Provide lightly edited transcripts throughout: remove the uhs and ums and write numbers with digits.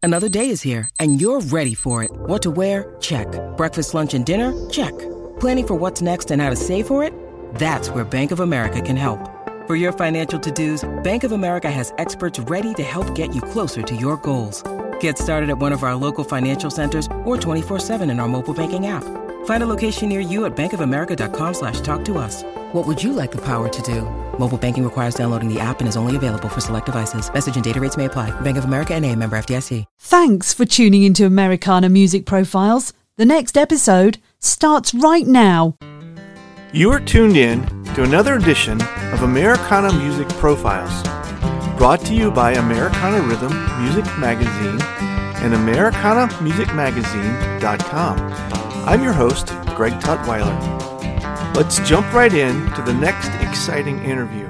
Another day is here, and you're ready for it. What to wear? Check. Breakfast, lunch, and dinner? Check. Planning for what's next and how to save for it? That's where Bank of America can help. For your financial to-dos, Bank of America has experts ready to help get you closer to your goals. Get started at one of our local financial centers or 24/7 in our mobile banking app. Find a location near you at bankofamerica.com/talktous. What would you like the power to do? Mobile banking requires downloading the app and is only available for select devices. Message and data rates may apply. Bank of America NA, member FDIC. Thanks for tuning into Americana Music Profiles. The next episode starts right now. You are tuned in to another edition of Americana Music Profiles, brought to you by Americana Rhythm Music Magazine and AmericanaMusicMagazine.com. I'm your host, Greg Tutwiler. Let's jump right in to the next exciting interview.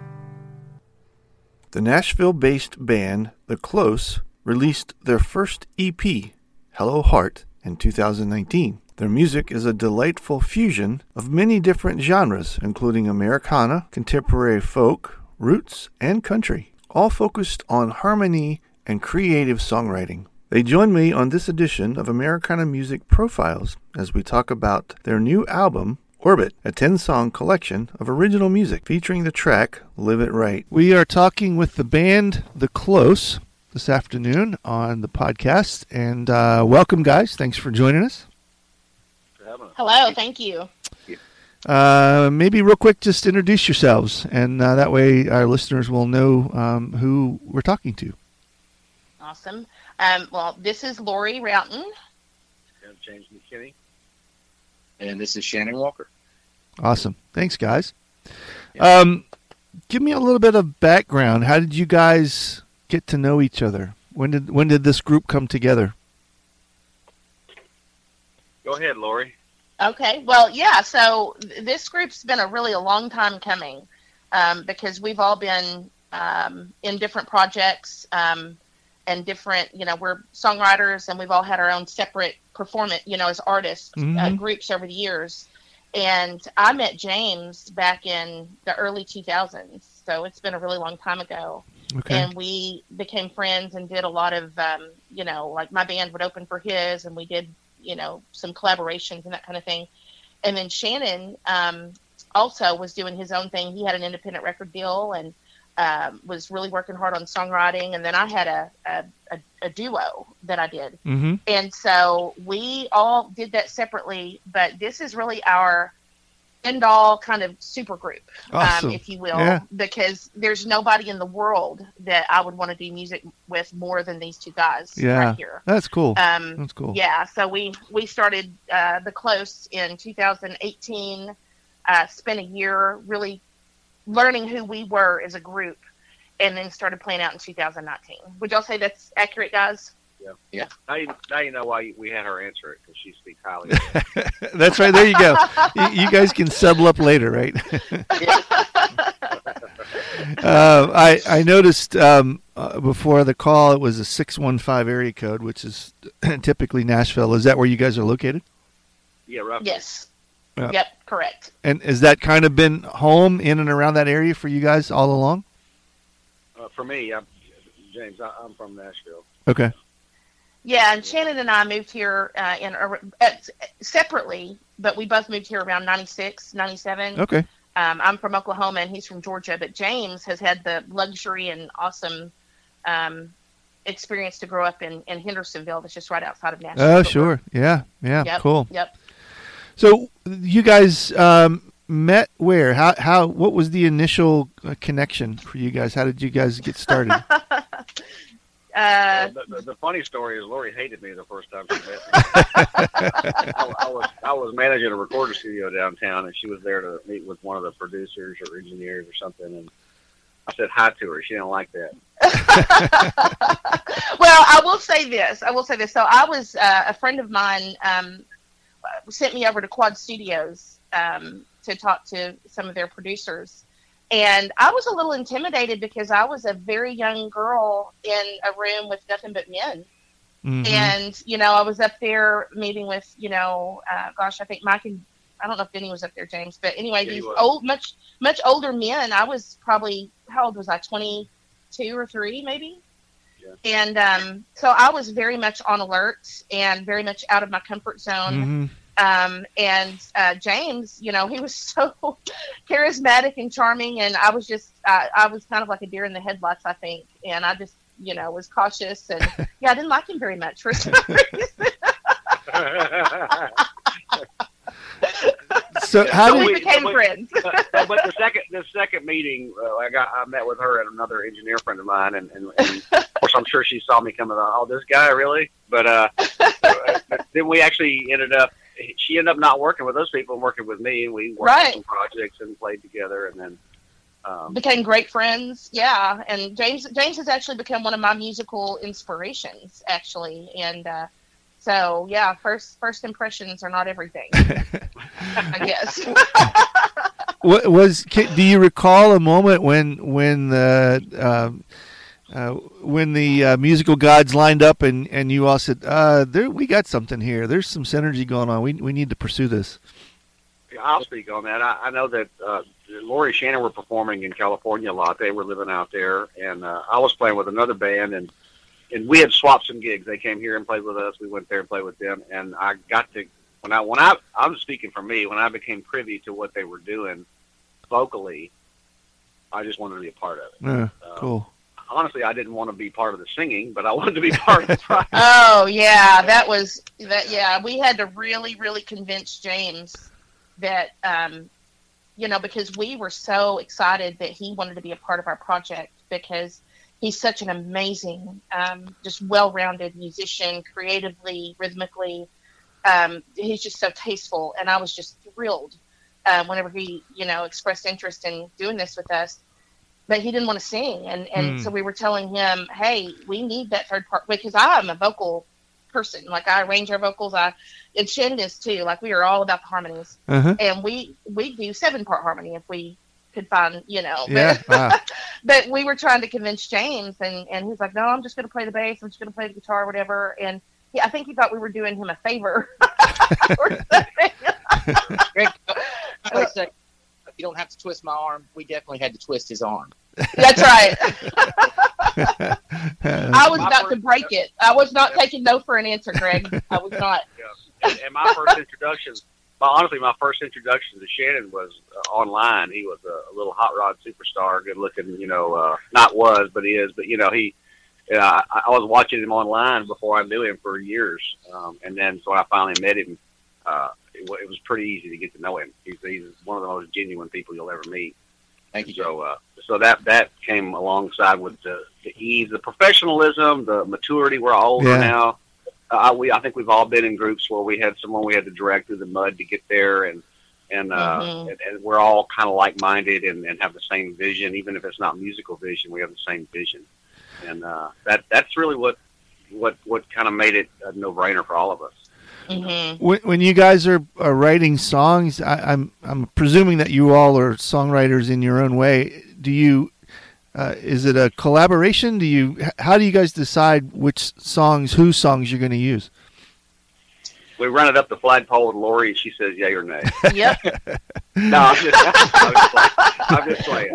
The Nashville-based band The Close released their first EP, Hello Heart, in 2019. Their music is a delightful fusion of many different genres, including Americana, contemporary folk, roots, and country, all focused on harmony and creative songwriting. They join me on this edition of Americana Music Profiles as we talk about their new album, Orbit, a 10-song collection of original music featuring the track Live It Right. We are talking with the band The Close this afternoon on the podcast, and welcome, guys. Thanks for joining us. Hello, thank you. Maybe real quick, just introduce yourselves, and that way our listeners will know who we're talking to. Awesome. Well, this is Lori Roughton. I'm James McKinney. And this is Shannon Walker. Awesome. Thanks, guys. Give me a little bit of background. How did you guys get to know each other? When did this group come together? Go ahead, Lori. Okay. Well, yeah. So this group's been a long time coming because we've all been in different projects and different, we're songwriters and we've all had our own separate performance, as artists, groups over the years. And I met James back in the early 2000s. So it's been a really long time ago. Okay. And we became friends and did a lot of, like my band would open for his and we did, some collaborations and that kind of thing. And then Shannon also was doing his own thing. He had an independent record deal and was really working hard on songwriting. And then I had a duo that I did. Mm-hmm. And so we all did that separately, but this is really our end-all kind of super group, awesome. If you will, because there's nobody in the world that I would want to do music with more than these two guys right here. That's cool. That's cool. Yeah, so we started The Close in 2018, spent a year really learning who we were as a group, and then started playing out in 2019. Would y'all say that's accurate, guys? Yeah. Now you know why we had her answer it, because she speaks highly. That's right. There you go. You guys can settle up later, right? I noticed before the call it was a 615 area code, which is typically Nashville. Is that where you guys are located? Yeah, roughly. Yes. Yep, correct. And has that kind of been home in and around that area for you guys all along? For me, James, I'm from Nashville. Okay. Yeah, and Shannon and I moved here separately, but we both moved here around 96, 97. Okay. I'm from Oklahoma, and he's from Georgia, but James has had the luxury and awesome experience to grow up in Hendersonville, that's just right outside of Nashville. Oh, sure. Yeah, yep. Cool. Yep. So you guys met where? How? What was the initial connection for you guys? How did you guys get started? The funny story is Lori hated me the first time she met me. I was managing a recording studio downtown, and she was there to meet with one of the producers or engineers or something, and I said hi to her. She didn't like that. Well, I will say this. So I was a friend of mine sent me over to Quad Studios to talk to some of their producers. And I was a little intimidated because I was a very young girl in a room with nothing but men. Mm-hmm. And, I was up there meeting with, I think Mike and I don't know if Denny was up there, James, but anyway, these old, much older men. I was probably, how old was I? 22 or 3 maybe. And so I was very much on alert and very much out of my comfort zone. And James, he was so charismatic and charming, and I was just, I was kind of like a deer in the headlights, I think. And I just, was cautious, and I didn't like him very much for some reason. So we became friends. But the second meeting, I met with her and another engineer friend of mine, and of course I'm sure she saw me coming. Oh, this guy really? But then we actually ended up. She ended up not working with those people and working with me, and we worked on some projects and played together, and then became great friends. Yeah, and James has actually become one of my musical inspirations, actually, and. So yeah, first impressions are not everything, I guess. Do you recall a moment when the musical gods lined up and you all said, we got something here. There's some synergy going on. We need to pursue this. Yeah, I'll speak on that. I know that Lori and Shannon were performing in California a lot. They were living out there, and I was playing with another band, and we had swapped some gigs. They came here and played with us. We went there and played with them. And I got to, I'm speaking for me, when I became privy to what they were doing vocally, I just wanted to be a part of it. Yeah, cool. Honestly, I didn't want to be part of the singing, but I wanted to be part of the project. Oh, yeah, yeah. We had to really, really convince James that, because we were so excited that he wanted to be a part of our project, because he's such an amazing, just well-rounded musician, creatively, rhythmically. He's just so tasteful, and I was just thrilled whenever he, expressed interest in doing this with us. But he didn't want to sing, and so we were telling him, hey, we need that third part, because I'm a vocal person. Like, I arrange our vocals, and Shannon is too. Like, we are all about the harmonies, and we do 7-part harmony if we could find, but we were trying to convince James, and he's like, no, I'm just going to play the bass, I'm just going to play the guitar, whatever. And I think he thought we were doing him a favor or something. Greg, I say, you don't have to twist my arm. We definitely had to twist his arm. That's right. I was about to break it. I was not taking no for an answer, Greg. I was not. Yeah. And my first introduction, my first introduction to Shannon was online. He was a little hot rod superstar, good looking, not was, but he is. But, I was watching him online before I knew him for years. And then so I finally met him. It was pretty easy to get to know him. He's one of the most genuine people you'll ever meet. Thank you. So that came alongside with the ease, the professionalism, the maturity. We're all older now. I think we've all been in groups where we had someone we had to drag through the mud to get there, and we're all kind of like-minded and have the same vision. Even if it's not musical vision, we have the same vision, and that's really what kind of made it a no-brainer for all of us. Mm-hmm. When you guys are writing songs, I'm presuming that you all are songwriters in your own way. Do you? Is it a collaboration? How do you guys decide whose songs you're going to use? We run it up the flagpole with Lori, and she says yay or nay. Yep. No, I'm just playing.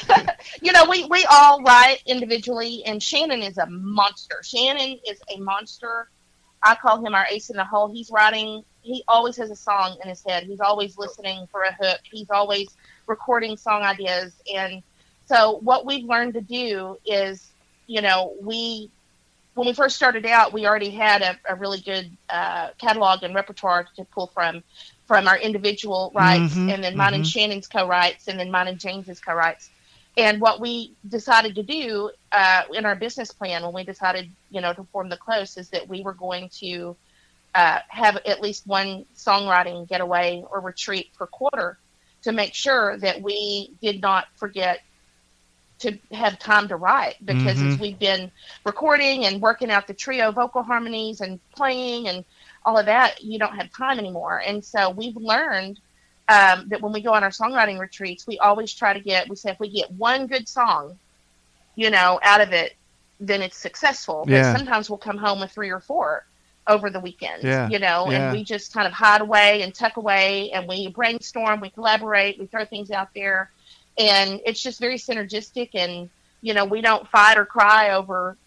We all write individually, and Shannon is a monster. Shannon is a monster. I call him our ace in the hole. He always has a song in his head. He's always listening for a hook. He's always recording song ideas. And so what we've learned to do is, when we first started out, we already had a really good catalog and repertoire to pull from our individual writes, and then mine and Shannon's co-writes, and then mine and James's co-writes. And what we decided to do in our business plan when we decided, to form the Close, is that we were going to have at least one songwriting getaway or retreat per quarter to make sure that we did not forget to have time to write, because as we've been recording and working out the trio vocal harmonies and playing and all of that, you don't have time anymore. And so we've learned that when we go on our songwriting retreats, we always try to we say if we get one good song, out of it, then it's successful. But sometimes we'll come home with 3 or 4 over the weekend, and we just kind of hide away and tuck away, and we brainstorm, we collaborate, we throw things out there, and it's just very synergistic. And we don't fight or cry over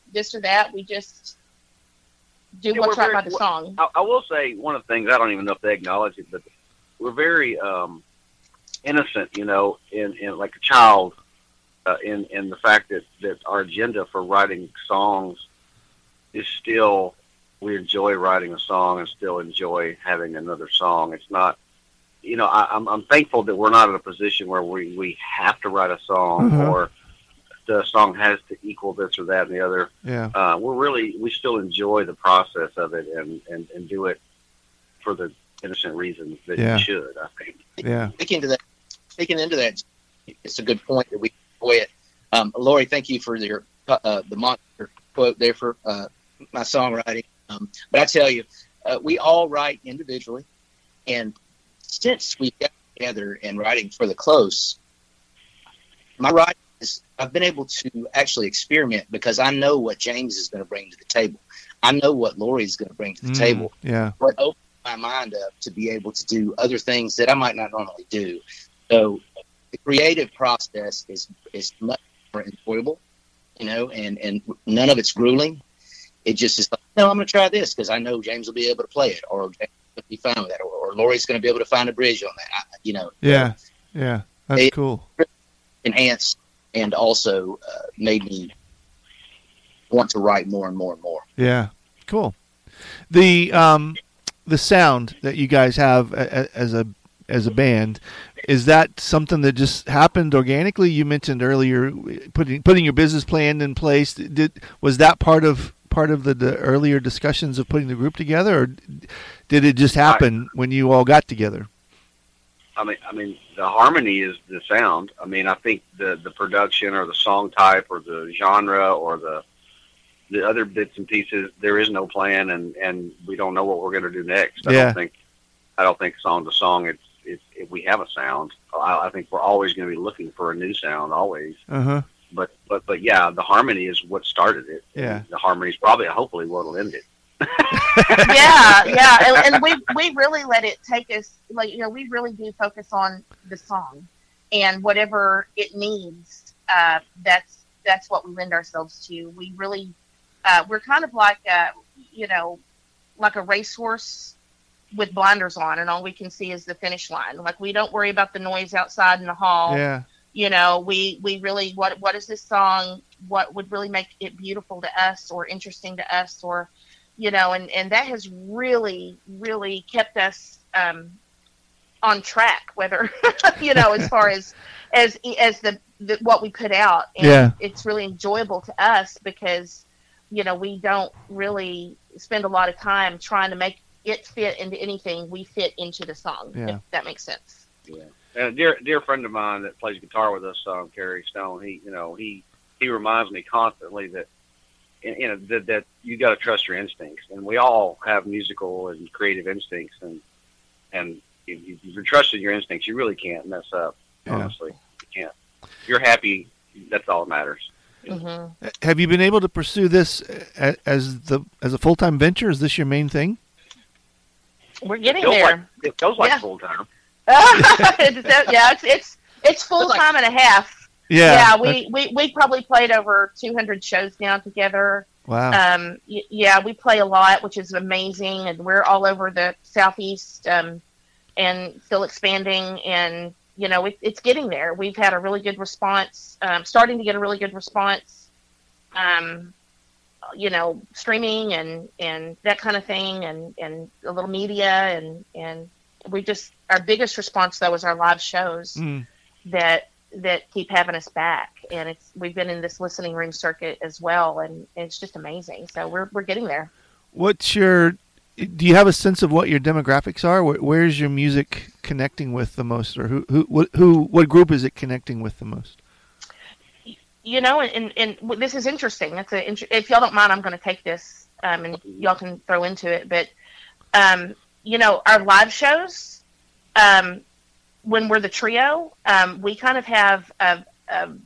this or that. We just do Yeah, what's we're right by very- the song. I will say one of the things, I don't even know if they acknowledge it, but we're very innocent, in like a child, in the fact that our agenda for writing songs is still, we enjoy writing a song and still enjoy having another song. It's not, I'm thankful that we're not in a position where we have to write a song or the song has to equal this or that and the other. Yeah. We still enjoy the process of it and do it for the innocent reasons that you should, I think. Yeah. Speaking into that, it's a good point that we enjoy it. Lori, thank you for your the monster quote there for my songwriting. But I tell you, we all write individually, and since we got together and writing for the Close, my writing is, I've been able to actually experiment because I know what James is going to bring to the table. I know what Lori is going to bring to the table. Yeah. But open my mind up to be able to do other things that I might not normally do. So the creative process is much more enjoyable, and none of it's grueling. It just is like, no, I'm going to try this because I know James will be able to play it, or James will be fine with that, or Lori's going to be able to find a bridge on that. Yeah. Yeah. That's cool. Enhanced and also made me want to write more and more and more. Yeah. Cool. The sound that you guys have as a band, is that something that just happened organically? You mentioned earlier putting your business plan in place. Was that part of the earlier discussions of putting the group together, or did it just happen when you all got together? I mean, the harmony is the sound. I mean, I think the production or the song type or the genre or the other bits and pieces, there is no plan, and we don't know what we're going to do next. I don't think song to song if we have a sound. I think we're always going to be looking for a new sound, always. But yeah, the harmony is what started it. Yeah, the harmony is probably, hopefully, what'll end it. yeah, and we really let it take us. We really do focus on the song and whatever it needs. That's what we lend ourselves to. We really, we're kind of like like a racehorse with blinders on, and all we can see is the finish line. Like, we don't worry about the noise outside in the hall. Yeah. We really, what is this song? What would really make it beautiful to us or interesting to us, or, and that has really, really kept us on track, whether, as far as the what we put out. And it's really enjoyable to us because, we don't really spend a lot of time trying to make it fit into anything. We fit into the song, if that makes sense. Yeah. And a dear friend of mine that plays guitar with us, Kerry Stone, he reminds me constantly that, that you got to trust your instincts, and we all have musical and creative instincts, and if you're trusting your instincts, you really can't mess up. Honestly, you can't. If you're happy, that's all that matters. Mm-hmm. Have you been able to pursue this as a full-time venture? Is this your main thing? We're getting there. It feels like full time. It's full time and a half. Yeah, we probably played over 200 shows now together. Wow. We play a lot, which is amazing, and we're all over the Southeast, and still expanding, and it's getting there. We've had a really good response, starting to get a really good response, streaming and that kind of thing, and a little media, and we just, our biggest response though is our live shows that keep having us back, and we've been in this listening room circuit as well, and it's just amazing. So we're getting there. Do you have a sense of what your demographics are? Where's your music connecting with the most, or what group is it connecting with the most? And this is interesting. If y'all don't mind, I'm going to take this, and y'all can throw into it. But, our live shows, when we're the trio, we kind of have an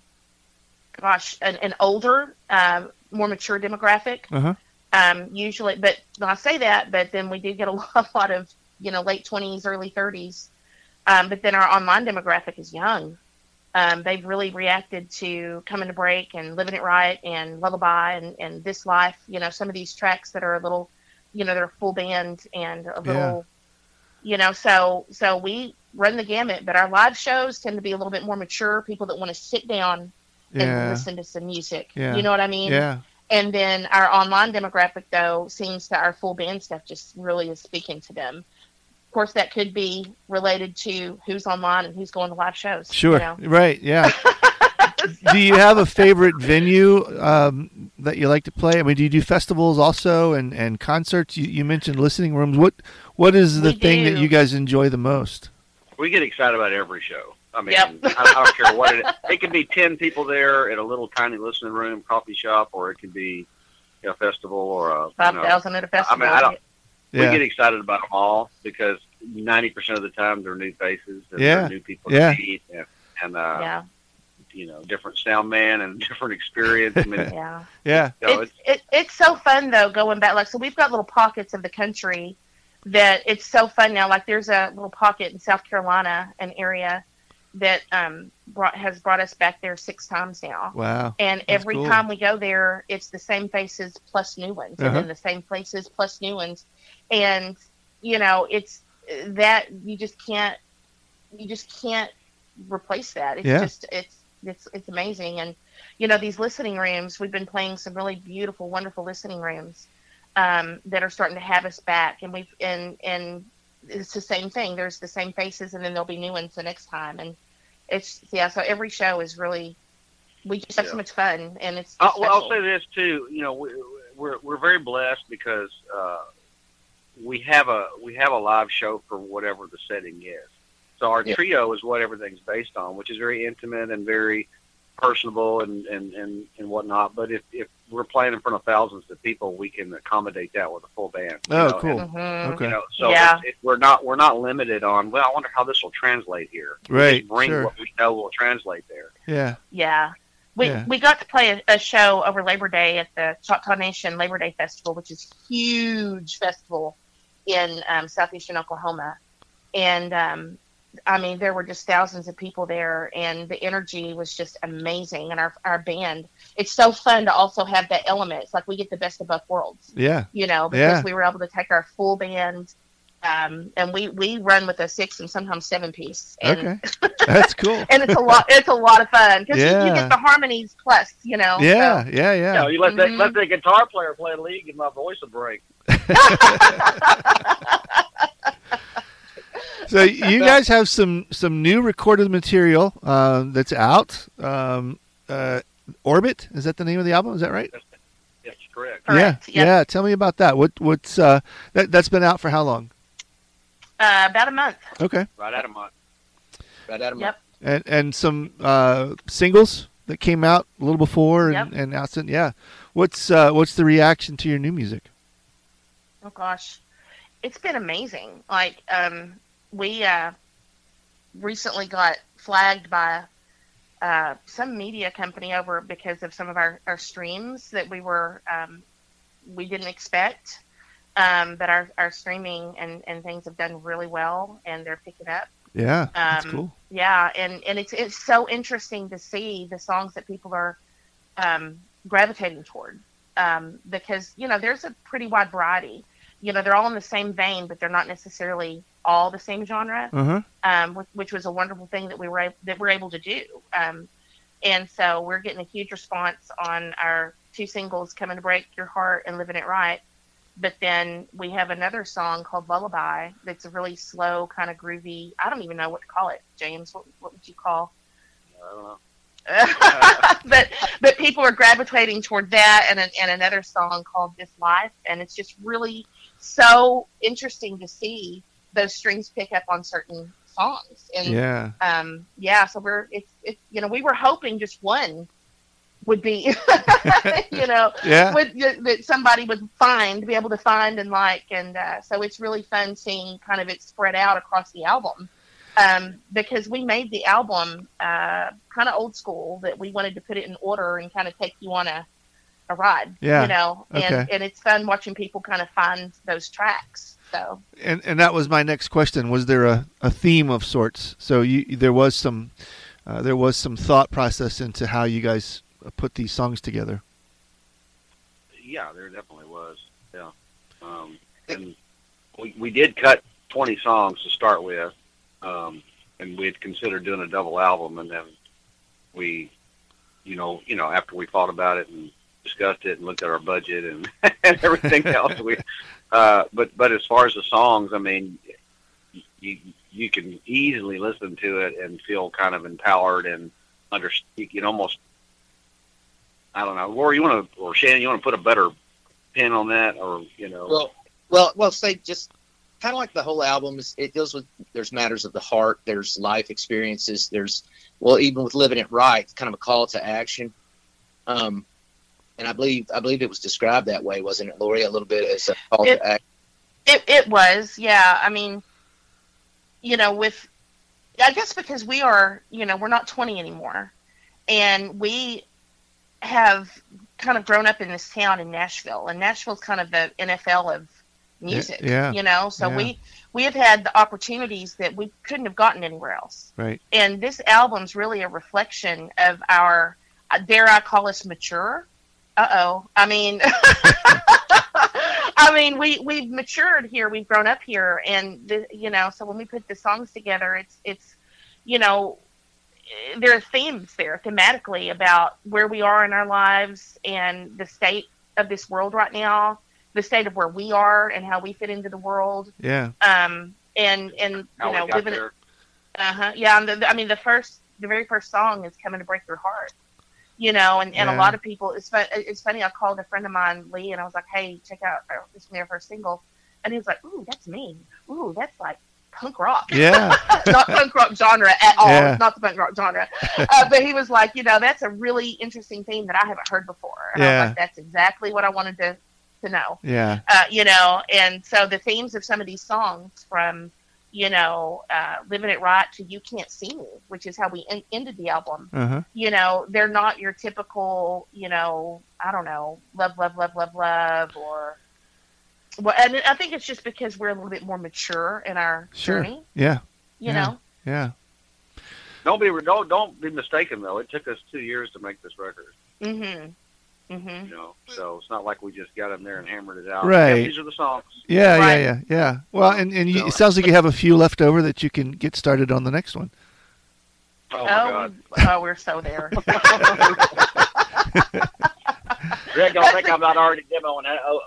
older, more mature demographic. Usually, but I say that, but then we do get a lot of, late 20s, early 30s. But then our online demographic is young. They've really reacted to Coming to Break and Living It Right and Lullaby and This Life. You know, some of these tracks that are a little, you know, they're full band and a little, you know, so we run the gamut. But our live shows tend to be a little bit more mature, people that want to sit down and listen to some music. Yeah. You know what I mean? Yeah. And then our online demographic, though, seems that our full band stuff just really is speaking to them. Of course, that could be related to who's online and who's going to live shows. Sure. You know? Right. Yeah. Do you have a favorite venue that you like to play? I mean, do you do festivals also and concerts? You mentioned listening rooms. What is the thing that you guys enjoy the most? We get excited about every show. I mean, Yep. I don't care what it is. It could be 10 people there at a little tiny listening room, coffee shop, or it could be a festival or a 5,000 at a festival. I mean, Yeah. we get excited about them all because 90% of the time they're new faces and Yeah. they're new people Yeah. to meet and yeah. you know, different sound man and different experience. I mean, Yeah. Yeah. you know, It's so fun though, going back. Like, so we've got little pockets of the country that it's so fun now. Like, there's a little pocket in South Carolina, an area that has brought us back there 6 times now. Wow. And That's every cool. time we go there, it's the same faces plus new ones, and then the same places plus new ones. And you know, it's that you just can't replace that. It's just it's amazing. And you know, these listening rooms, we've been playing some really beautiful, wonderful listening rooms that are starting to have us back, and it's the same thing. There's the same faces, and then there'll be new ones the next time, and it's so every show is really, we just have so much fun, and it's well, I'll say this too. You know, we're very blessed because we have a live show for whatever the setting is. So our trio is what everything's based on, which is very intimate and very personable and whatnot. But if we're playing in front of thousands of people, we can accommodate that with a full band. Cool. And, Okay. you know, so we're not limited on. Well, I wonder how this will translate here. Right. We just bring what we know will translate there. Yeah. Yeah. We got to play a show over Labor Day at the Choctaw Nation Labor Day Festival, which is a huge festival in southeastern Oklahoma. And I mean, there were just thousands of people there, and the energy was just amazing. And our band, it's so fun to also have that element. It's like we get the best of both worlds. Yeah. You know, because we were able to take our full band, and we run with a 6 and sometimes 7 piece. And, Okay. That's cool. and it's a lot of fun because you get the harmonies plus, you know. Yeah. So. Yeah. You know, you let the guitar player play a lead, and my voice will break. So you guys have some new recorded material that's out. Orbit, is that the name of the album? Is that right? Yes, correct. Correct. Yeah. Yep. Yeah. Tell me about that. What's that's been out for how long? About a month. Okay. Right out of month. Yep. And some singles that came out a little before and out. Yeah. What's the reaction to your new music? Oh gosh, it's been amazing. Like we recently got flagged by some media company over because of some of our streams that we didn't expect. But our streaming and things have done really well, and they're picking up. Yeah, that's cool. Yeah, and it's so interesting to see the songs that people are gravitating toward, because you know there's a pretty wide variety. You know, they're all in the same vein, but they're not necessarily all the same genre. Which was a wonderful thing that we're able to do. And so we're getting a huge response on our 2 singles, Coming to Break Your Heart and Living It Right. But then we have another song called Lullaby that's a really slow, kind of groovy. I don't even know what to call it, James. What would you call? I don't know. but people are gravitating toward that and another song called This Life, and it's just really so interesting to see those strings pick up on certain songs. And so it's you know, we were hoping just one would be you know that somebody would be able to find and like, and so it's really fun seeing kind of it spread out across the album. Because we made the album kind of old school, that we wanted to put it in order and kind of take you on a ride, you know, and it's fun watching people kind of find those tracks. So and that was my next question. Was there a theme of sorts? So there was some there was some thought process into how you guys put these songs together. Yeah, there definitely was. Yeah, and we did cut 20 songs to start with, and we had considered doing a double album, and then we, after we thought about it and discussed it and looked at our budget and, and everything else, but as far as the songs, I mean, you can easily listen to it and feel kind of empowered and you can almost, I don't know, Lori, or Shannon, you want to put a better pin on that, or Well, say just kind of like the whole album it deals with, there's matters of the heart, there's life experiences, even with Living It Right, it's kind of a call to action. And I believe it was described that way, wasn't it, Lori? A little bit as a call to action. It was, yeah. I mean, I guess because we are, we're not 20 anymore, and we have kind of grown up in this town in Nashville, and Nashville's kind of the NFL of music, so we have had the opportunities that we couldn't have gotten anywhere else. Right. And this album's really a reflection of our, dare I call us mature? I mean, we've matured here. We've grown up here, and so when we put the songs together, it's there are themes there thematically about where we are in our lives and the state of this world right now, the state of where we are and how we fit into the world. Yeah. And living it. Yeah. And the very first song is Coming to Break Your Heart. And a lot of people, it's funny, I called a friend of mine, Lee, and I was like, hey, check out this is their first single. And he was like, ooh, that's me. Ooh, that's like punk rock. Yeah. Not punk rock genre at all. Yeah. It's not the punk rock genre. But he was like, that's a really interesting theme that I haven't heard before. And I was like, that's exactly what I wanted to know. Yeah. And so the themes of some of these songs from, Living It Right to You Can't See Me, which is how we ended the album. Uh-huh. They're not your typical, I don't know, love, or, well, and I think it's just because we're a little bit more mature in our journey. Yeah. know? Yeah. Don't be mistaken, though. It took us 2 years to make this record. Mm-hmm. Mm-hmm. So it's not like we just got in there and hammered it out. Right. Yeah, these are the songs. Yeah. Well, and it sounds like you have a few left over that you can get started on the next one. Oh, my God. We're so there. Greg, don't think I'm not already demoing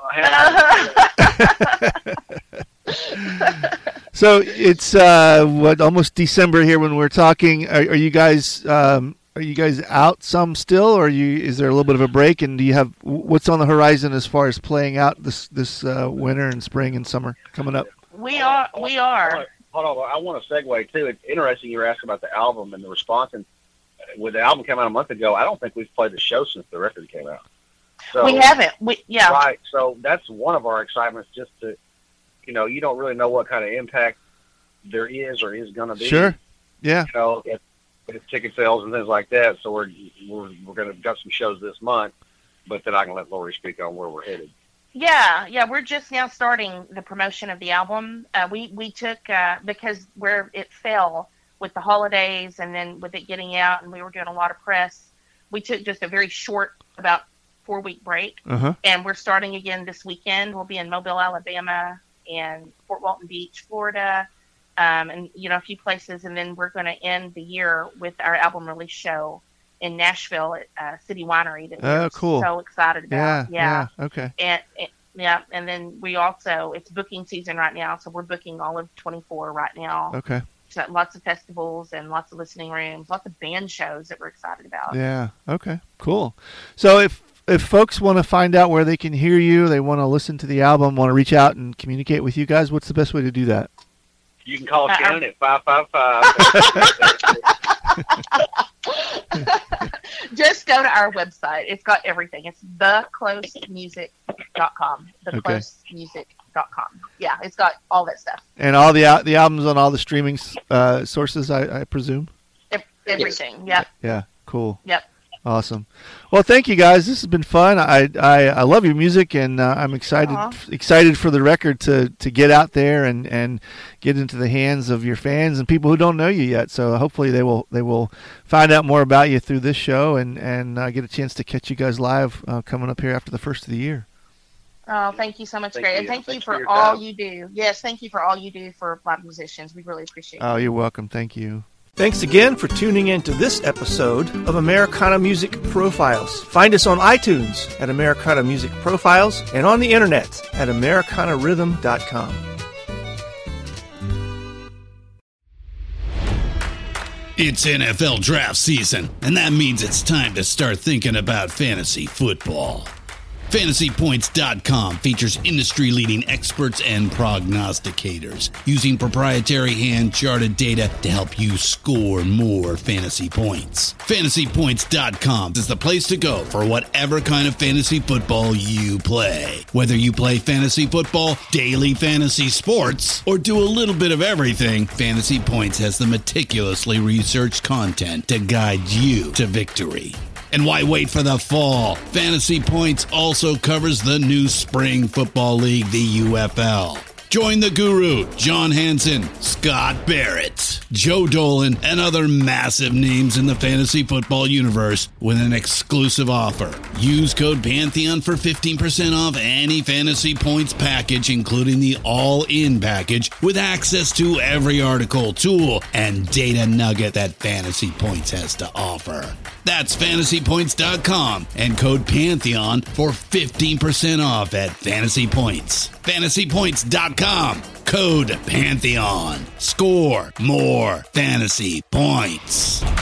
that. So it's almost December here when we're talking. Are you guys out some still, or is there a little bit of a break? And do you have what's on the horizon as far as playing out this winter and spring and summer coming up? We are. Hold on, I want to segue too. It's interesting you were asking about the album and the response. And when the album came out a month ago, I don't think we've played the show since the record came out. So, we haven't. Right. So that's one of our excitements, just to, you don't really know what kind of impact there is or is going to be. Sure. Yeah. If ticket sales and things like that. So we're going to got some shows this month, but then I can let Lori speak on where we're headed. Yeah. We're just now starting the promotion of the album. We took because where it fell with the holidays and then with it getting out, and we were doing a lot of press. We took just a very short, about 4-week break, and we're starting again this weekend. We'll be in Mobile, Alabama, and Fort Walton Beach, Florida, and a few places, and then we're going to end the year with our album release show in Nashville at City Winery. That we're cool. So excited about. Yeah. Okay. And then we also, it's booking season right now, so we're booking all of 24 right now. Okay. So lots of festivals and lots of listening rooms, lots of band shows that we're excited about. Yeah. Okay. Cool. So if folks want to find out where they can hear you, they want to listen to the album, want to reach out and communicate with you guys, what's the best way to do that? You can call Shannon at 555. Just go to our website. It's got everything. It's theclosemusic.com. Theclosemusic.com. Yeah, it's got all that stuff. And all the albums on all the streaming sources, I presume? Everything. Yep. Yeah. Cool. Yep. Awesome. Well, thank you guys. This has been fun. I love your music, and I'm excited for the record to get out there and get into the hands of your fans and people who don't know you yet. So hopefully they will find out more about you through this show and get a chance to catch you guys live coming up here after the first of the year. Oh, thank you so much, Gary. And thank you for all you do. Yes, thank you for all you do for Black musicians. We really appreciate it. Oh, you're welcome. Thank you. Thanks again for tuning in to this episode of Americana Music Profiles. Find us on iTunes at Americana Music Profiles and on the internet at AmericanaRhythm.com. It's NFL draft season, and that means it's time to start thinking about fantasy football. FantasyPoints.com features industry-leading experts and prognosticators using proprietary hand-charted data to help you score more fantasy points. FantasyPoints.com is the place to go for whatever kind of fantasy football you play. Whether you play fantasy football, daily fantasy sports, or do a little bit of everything, Fantasy Points has the meticulously researched content to guide you to victory. And why wait for the fall? Fantasy Points also covers the new spring football league, the UFL. Join the guru, John Hansen, Scott Barrett, Joe Dolan, and other massive names in the fantasy football universe with an exclusive offer. Use code Pantheon for 15% off any Fantasy Points package, including the all-in package, with access to every article, tool, and data nugget that Fantasy Points has to offer. That's FantasyPoints.com and code Pantheon for 15% off at Fantasy Points. FantasyPoints.com, code Pantheon. Score more fantasy points.